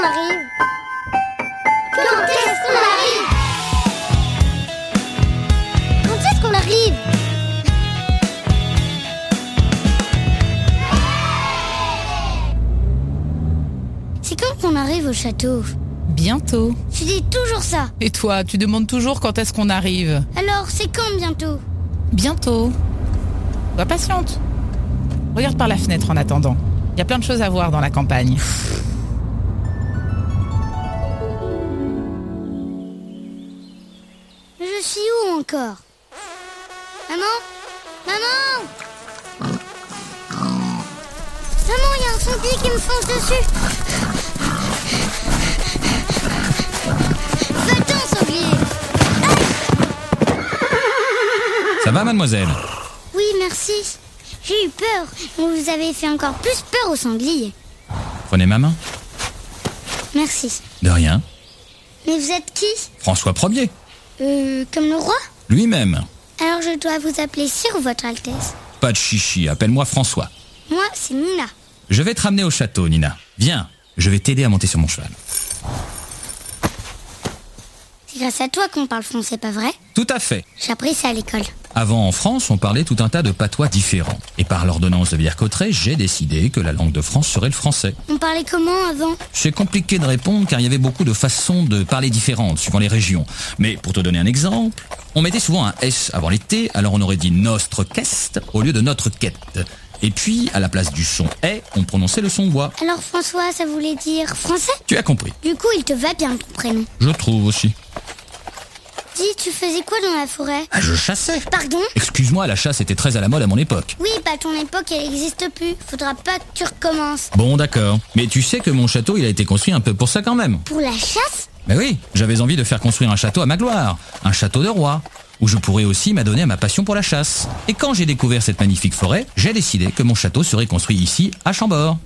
arrive? Quand est-ce qu'on arrive? Quand est-ce qu'on arrive? C'est quand qu'on arrive au château? Bientôt. Tu dis toujours ça. Et toi, tu demandes toujours quand est-ce qu'on arrive? Alors, c'est quand bientôt? Bientôt. Sois patiente. Regarde par la fenêtre en attendant. Il y a plein de choses à voir dans la campagne. Mais je suis où encore? Maman? Maman? Maman, il y a un sanglier qui me fonce dessus. Va-t'en, sanglier. Ça va, mademoiselle? Oui, merci. J'ai eu peur. Vous avez fait encore plus peur au sanglier. Prenez ma main. Merci. De rien. Mais vous êtes qui? François Ier. Comme le roi? Lui-même. Alors je dois vous appeler Sire ou Votre Altesse? Pas de chichi, appelle-moi François. Moi, c'est Nina. Je vais te ramener au château, Nina. Viens, je vais t'aider à monter sur mon cheval. C'est grâce à toi qu'on parle français, pas vrai? Tout à fait. J'ai appris ça à l'école. Avant, en France, on parlait tout un tas de patois différents. Et par l'ordonnance de Villers-Cotterêts, j'ai décidé que la langue de France serait le français. On parlait comment avant? C'est compliqué de répondre car il y avait beaucoup de façons de parler différentes suivant les régions. Mais pour te donner un exemple, on mettait souvent un S avant les T, alors on aurait dit nostre quest au lieu de notre quête. Et puis, à la place du son « est », on prononçait le son « voix Alors François, ça voulait dire français? » Tu as compris. Du coup, il te va bien ton prénom. Je trouve aussi. Dis, tu faisais quoi dans la forêt? Ah, je chassais. Pardon? Excuse-moi, la chasse était très à la mode à mon époque. Oui, bah ton époque, elle n'existe plus. Faudra pas que tu recommences. Bon, d'accord. Mais tu sais que mon château, il a été construit un peu pour ça quand même. Pour la chasse? Ben oui, j'avais envie de faire construire un château à ma gloire. Un château de roi. Où je pourrais aussi m'adonner à ma passion pour la chasse. Et quand j'ai découvert cette magnifique forêt, j'ai décidé que mon château serait construit ici, à Chambord.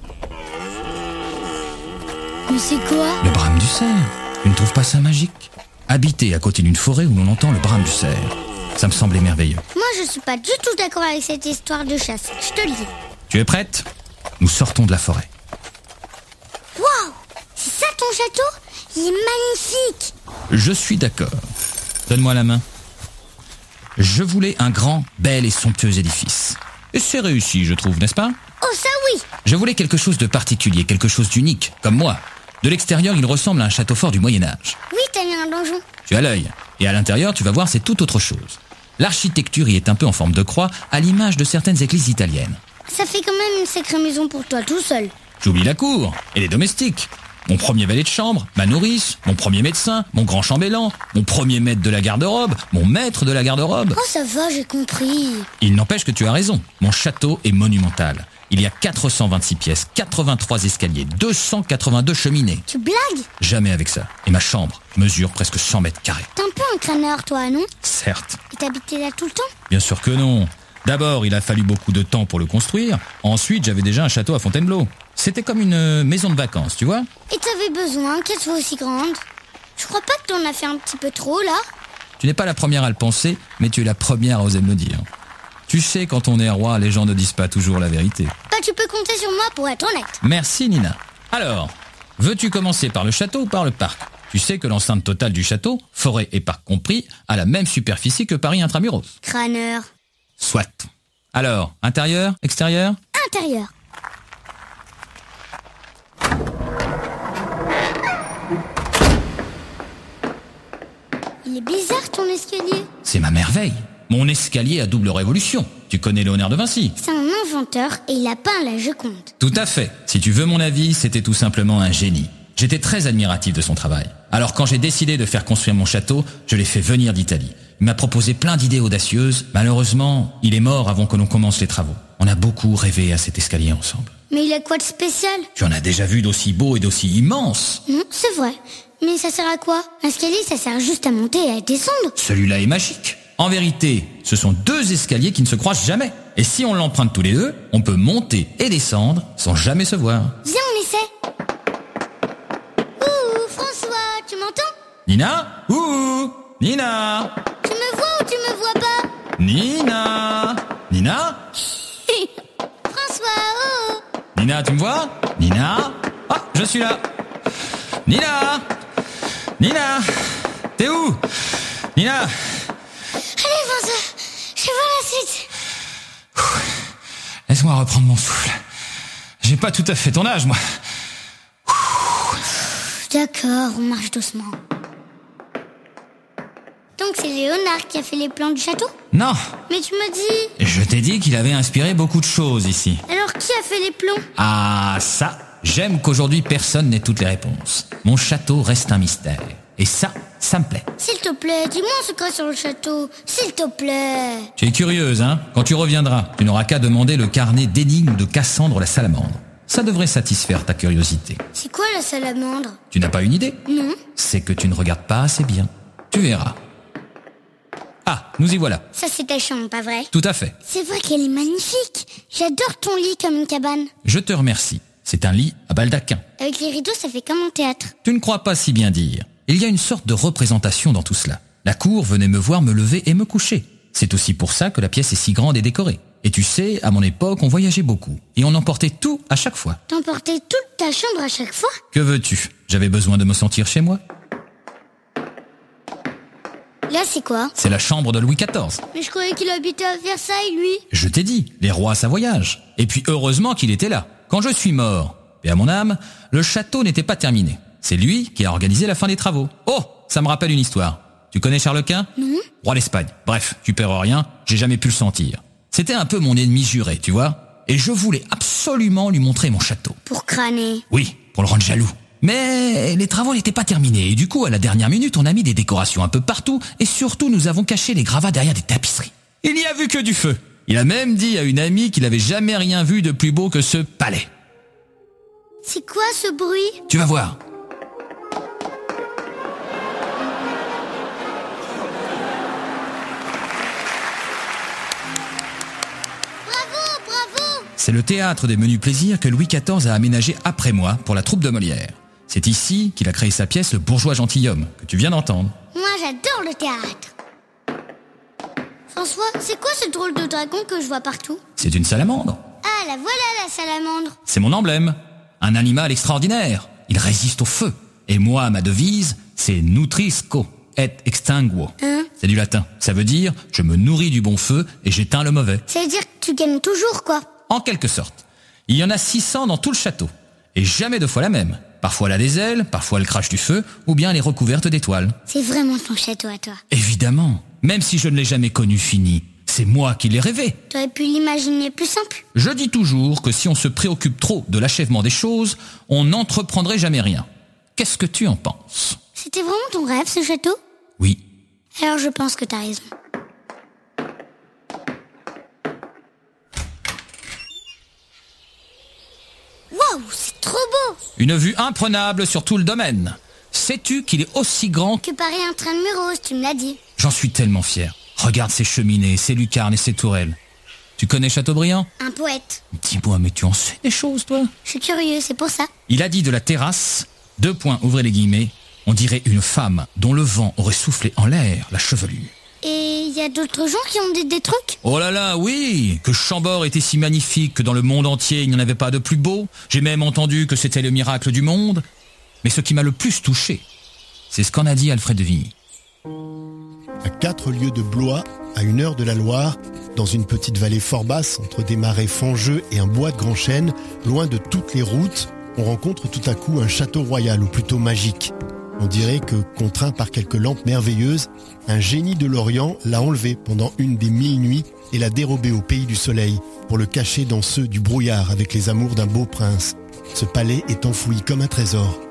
Mais c'est quoi? Le brame du cerf. Tu ne trouves pas ça magique? Habiter à côté d'une forêt où l'on entend le brame du cerf. Ça me semblait merveilleux. Moi, je suis pas du tout d'accord avec cette histoire de chasse. Je te le dis. Tu es prête? Nous sortons de la forêt. Waouh! C'est ça ton château? Il est magnifique! Je suis d'accord. Donne-moi la main. Je voulais un grand, bel et somptueux édifice. Et c'est réussi, je trouve, n'est-ce pas? Oh, ça oui! Je voulais quelque chose de particulier, quelque chose d'unique, comme moi. De l'extérieur, il ressemble à un château fort du Moyen-Âge. Oui, t'as mis un donjon. Tu as l'œil. Et à l'intérieur, tu vas voir, c'est tout autre chose. L'architecture y est un peu en forme de croix, à l'image de certaines églises italiennes. Ça fait quand même une sacrée maison pour toi tout seul. J'oublie la cour et les domestiques. Mon premier valet de chambre, ma nourrice, mon premier médecin, mon grand chambellan, mon premier maître de la garde-robe, mon maître de la garde-robe. Oh, ça va, j'ai compris. Il n'empêche que tu as raison. Mon château est monumental. Il y a 426 pièces, 83 escaliers, 282 cheminées. Tu blagues? Jamais avec ça. Et ma chambre mesure presque 100 mètres carrés. T'es un peu un crâneur, toi, non? Certes. Et t'habitais là tout le temps? Bien sûr que non. D'abord, il a fallu beaucoup de temps pour le construire. Ensuite, j'avais déjà un château à Fontainebleau. C'était comme une maison de vacances, tu vois? Et t'avais besoin qu'elle soit aussi grande? Je crois pas que t'en as fait un petit peu trop, là? Tu n'es pas la première à le penser, mais tu es la première à oser me le dire. Tu sais, quand on est roi, les gens ne disent pas toujours la vérité. Bah, tu peux compter sur moi pour être honnête. Merci, Nina. Alors, veux-tu commencer par le château ou par le parc? Tu sais que l'enceinte totale du château, forêt et parc compris, a la même superficie que Paris intramuros. Crâneur. Soit. Alors, intérieur, extérieur? Intérieur. Il est bizarre ton escalier. C'est ma merveille. Mon escalier à double révolution. Tu connais Léonard de Vinci? C'est un inventeur et il a peint la Joconde. Tout à fait. Si tu veux mon avis, c'était tout simplement un génie. J'étais très admiratif de son travail. Alors quand j'ai décidé de faire construire mon château, je l'ai fait venir d'Italie. Il m'a proposé plein d'idées audacieuses. Malheureusement, il est mort avant que l'on commence les travaux. On a beaucoup rêvé à cet escalier ensemble. Mais il a quoi de spécial? Tu en as déjà vu d'aussi beau et d'aussi immense. Non, c'est vrai. Mais ça sert à quoi? L'escalier, ça sert juste à monter et à descendre. Celui-là est magique. En vérité, ce sont deux escaliers qui ne se croisent jamais. Et si on l'emprunte tous les deux, on peut monter et descendre sans jamais se voir. Viens, on essaie. Ouh, François, tu m'entends? Nina? Ouh! Nina! Tu me vois ou tu me vois pas? Nina! Nina? François, oh! Nina, tu me vois? Nina? Ah, je suis là. Nina! Nina! T'es où? Nina! Allez, Vincent, je vais voir la suite. Laisse-moi reprendre mon souffle. J'ai pas tout à fait ton âge, moi. D'accord, on marche doucement. Donc c'est Léonard qui a fait les plans du château? Non, Mais tu m'as dit... je t'ai dit qu'il avait inspiré beaucoup de choses ici. Alors qui a fait les plans? Ah, ça, j'aime qu'aujourd'hui personne n'ait toutes les réponses. Mon château reste un mystère. Et ça me plaît. S'il te plaît, dis-moi un secret sur le château. S'il te plaît. Tu es curieuse, hein? Quand tu reviendras, tu n'auras qu'à demander le carnet d'énigmes de Cassandre la salamandre. Ça devrait satisfaire ta curiosité. C'est quoi la salamandre? Tu n'as pas une idée? Non. C'est que tu ne regardes pas assez bien. Tu verras. Ah, nous y voilà. Ça c'est ta chambre, pas vrai? Tout à fait. C'est vrai qu'elle est magnifique. J'adore ton lit comme une cabane. Je te remercie. C'est un lit à baldaquin. Avec les rideaux, ça fait comme un théâtre. Tu ne crois pas si bien dire. Il y a une sorte de représentation dans tout cela. La cour venait me voir me lever et me coucher. C'est aussi pour ça que la pièce est si grande et décorée. Et tu sais, à mon époque, on voyageait beaucoup. Et on emportait tout à chaque fois. T'emportais toute ta chambre à chaque fois? Que veux-tu? J'avais besoin de me sentir chez moi. Là, c'est quoi? C'est la chambre de Louis XIV. Mais je croyais qu'il habitait à Versailles, lui. Je t'ai dit, les rois ça voyage. Et puis heureusement qu'il était là. Quand je suis mort, et à mon âme, le château n'était pas terminé. C'est lui qui a organisé la fin des travaux. Oh, ça me rappelle une histoire. Tu connais Charles Quint? Non. Roi d'Espagne. Bref, tu perds rien, j'ai jamais pu le sentir. C'était un peu mon ennemi juré, tu vois. Et je voulais absolument lui montrer mon château. Pour crâner. Oui, pour le rendre jaloux. Mais les travaux n'étaient pas terminés et du coup, à la dernière minute, on a mis des décorations un peu partout et surtout, nous avons caché les gravats derrière des tapisseries. Il n'y a vu que du feu. Il a même dit à une amie qu'il avait jamais rien vu de plus beau que ce palais. C'est quoi ce bruit? Tu vas voir. Bravo, bravo! C'est le théâtre des menus plaisirs que Louis XIV a aménagé après moi pour la troupe de Molière. C'est ici qu'il a créé sa pièce Le bourgeois gentilhomme, que tu viens d'entendre. Moi, j'adore le théâtre. François, c'est quoi ce drôle de dragon que je vois partout? C'est une salamandre. Ah, la voilà la salamandre. C'est mon emblème. Un animal extraordinaire. Il résiste au feu. Et moi, ma devise, c'est nutrisco et extinguo. Hein? C'est du latin. Ça veut dire je me nourris du bon feu et j'éteins le mauvais. Ça veut dire que tu gagnes toujours, quoi. En quelque sorte. Il y en a 600 dans tout le château. Et jamais deux fois la même. Parfois elle a des ailes, parfois elle crache du feu, ou bien elle est recouverte d'étoiles. C'est vraiment ton château à toi. Évidemment. Même si je ne l'ai jamais connu fini. C'est moi qui l'ai rêvé. T'aurais pu l'imaginer plus simple. Je dis toujours que si on se préoccupe trop de l'achèvement des choses, on n'entreprendrait jamais rien. Qu'est-ce que tu en penses? C'était vraiment ton rêve, ce château? Oui. Alors je pense que t'as raison. Waouh, c'est trop beau! Une vue imprenable sur tout le domaine. Sais-tu qu'il est aussi grand Que Paris un train de Murose, tu me l'as dit. J'en suis tellement fier. Regarde ces cheminées, ces lucarnes et ces tourelles. Tu connais Chateaubriand? Un poète. Dis-moi, mais tu en sais des choses, toi? Je suis curieux, c'est pour ça. Il a dit de la terrasse, ouvrez les guillemets, on dirait une femme dont le vent aurait soufflé en l'air la chevelure. Et il y a d'autres gens qui ont des trucs? Oh là là, oui! Que Chambord était si magnifique que dans le monde entier il n'y en avait pas de plus beau. J'ai même entendu que c'était le miracle du monde. Mais ce qui m'a le plus touché, c'est ce qu'en a dit Alfred de Vigny. À 4 lieues de Blois, à 1 heure de la Loire, dans une petite vallée fort basse, entre des marais fangeux et un bois de grand chêne, loin de toutes les routes, on rencontre tout à coup un château royal, ou plutôt magique. On dirait que, contraint par quelques lampes merveilleuses, un génie de l'Orient l'a enlevé pendant une des 1000 nuits et l'a dérobé au pays du soleil, pour le cacher dans ceux du brouillard avec les amours d'un beau prince. Ce palais est enfoui comme un trésor.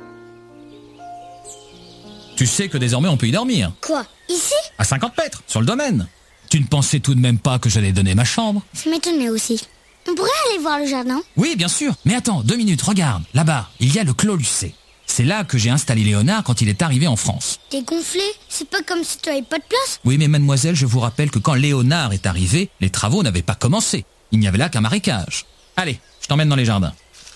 Tu sais que désormais on peut y dormir. Quoi? Ici? À 50 mètres, sur le domaine. Tu ne pensais tout de même pas que j'allais donner ma chambre? Ça m'étonnait aussi. On pourrait aller voir le jardin? Oui, bien sûr. Mais attends, 2 minutes, regarde. Là-bas, il y a le Clos Lucé. C'est là que j'ai installé Léonard quand il est arrivé en France. T'es gonflé? C'est pas comme si tu avais pas de place? Oui, mais mademoiselle, je vous rappelle que quand Léonard est arrivé, les travaux n'avaient pas commencé. Il n'y avait là qu'un marécage. Allez, je t'emmène dans les jardins.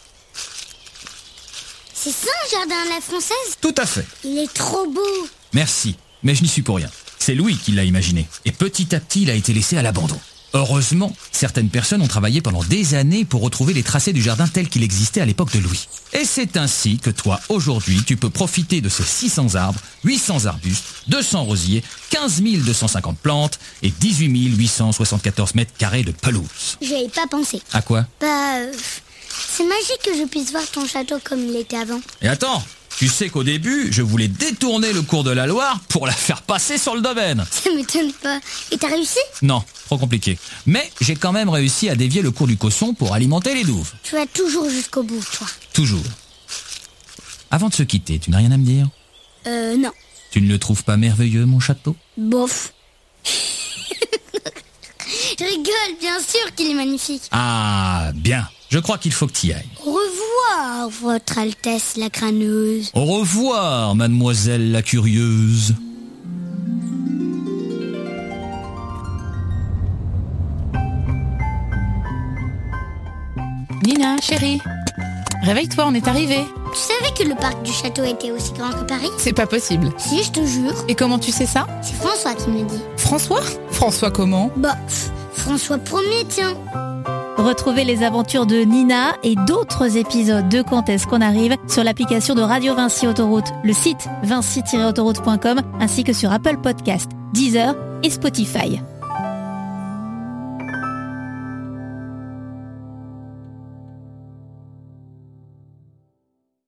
C'est ça un jardin à la française? Tout à fait. Il est trop beau. Merci, mais je n'y suis pour rien. C'est Louis qui l'a imaginé. Et petit à petit, il a été laissé à l'abandon. Heureusement, certaines personnes ont travaillé pendant des années pour retrouver les tracés du jardin tel qu'il existait à l'époque de Louis. Et c'est ainsi que toi, aujourd'hui, tu peux profiter de ces 600 arbres, 800 arbustes, 200 rosiers, 15 250 plantes et 18 874 mètres carrés de pelouse. J'y avais pas pensé. À quoi ? C'est magique que je puisse voir ton château comme il était avant. Et attends, tu sais qu'au début, je voulais détourner le cours de la Loire pour la faire passer sur le domaine. Ça m'étonne pas. Et t'as réussi ? Non, trop compliqué. Mais j'ai quand même réussi à dévier le cours du Cosson pour alimenter les douves. Tu vas toujours jusqu'au bout, toi. Toujours. Avant de se quitter, tu n'as rien à me dire ? Non. Tu ne le trouves pas merveilleux, mon château ? Bof. Je rigole, bien sûr qu'il est magnifique. Ah, bien. Je crois qu'il faut que tu y ailles. Au revoir, votre Altesse la crâneuse. Au revoir, mademoiselle la curieuse. Nina, chérie, réveille-toi, on est arrivé. Tu savais que le parc du château était aussi grand que Paris ? C'est pas possible. Si, je te jure. Et comment tu sais ça ? C'est François qui me le dit. François ? François comment ? François Ier, tiens. Retrouvez les aventures de Nina et d'autres épisodes de Quand est-ce qu'on arrive sur l'application de Radio Vinci Autoroute, le site vinci-autoroute.com ainsi que sur Apple Podcast, Deezer et Spotify.